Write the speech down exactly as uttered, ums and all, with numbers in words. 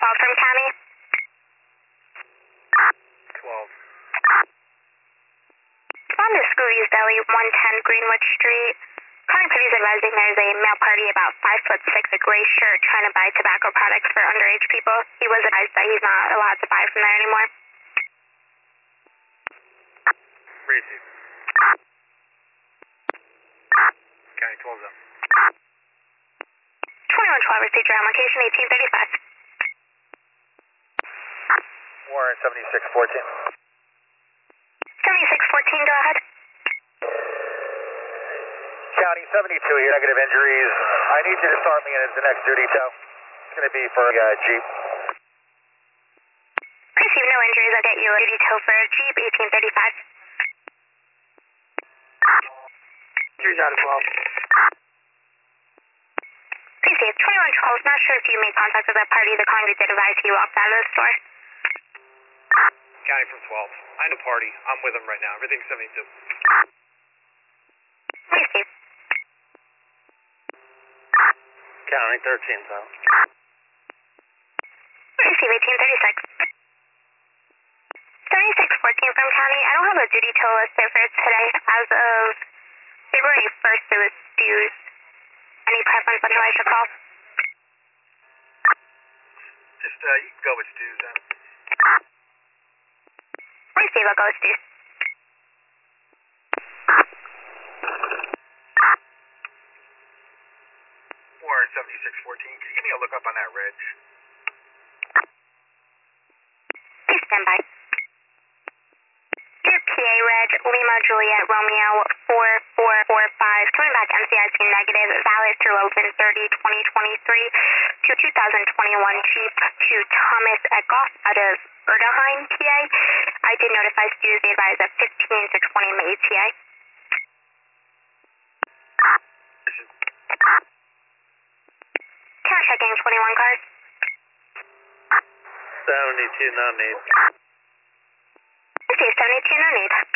twelve from County. twelve. On to Scooby's Deli, one ten Greenwood Street. Calling police advising there's a male party about five foot six, a gray shirt, trying to buy tobacco products for underage people. He was advised that he's not allowed to buy from there anymore. Receive. County twelve zone. twenty-one twelve received your location, eighteen thirty-five. Warrant seventy-six fourteen. seventy-six fourteen, go ahead. County seventy-two here, negative injuries. I need you to start me in as the next duty tow. It's going to be for a uh, Jeep. Receive no injuries, I'll get you a duty tow for a Jeep, eighteen thirty-five. Injuries out of twelve. Receive twenty-one twelve, not sure if you made contact with that party. The caller did advise he walked out of the store. County from twelve. I know party. I'm with him right now. Everything's seventy-two. Receive. County thirteen zone. Receive eighteen thirty-six. seventy-six fourteen from County. I don't have a duty tow list there for today. As of February first, it was dues. Any preference on who I should call? Just, uh, you can go with Stu's then. Receive, I'll go with Stu. Warrant seventy-six fourteen. Can you give me a look up on that reg? Please stand by. Dear P A Reg, Lima Juliet Romeo four four four five, coming back M C I C negative, valid through eleven thirty twenty twenty-three to two thousand twenty-one Jeep to Thomas Eckhoff out of Erdaheim, P A. I did notify Stu as the advised at fifteen to twenty May, P A. Cash checking twenty-one cars. seventy-two, no need. Receive seventy-two, no need.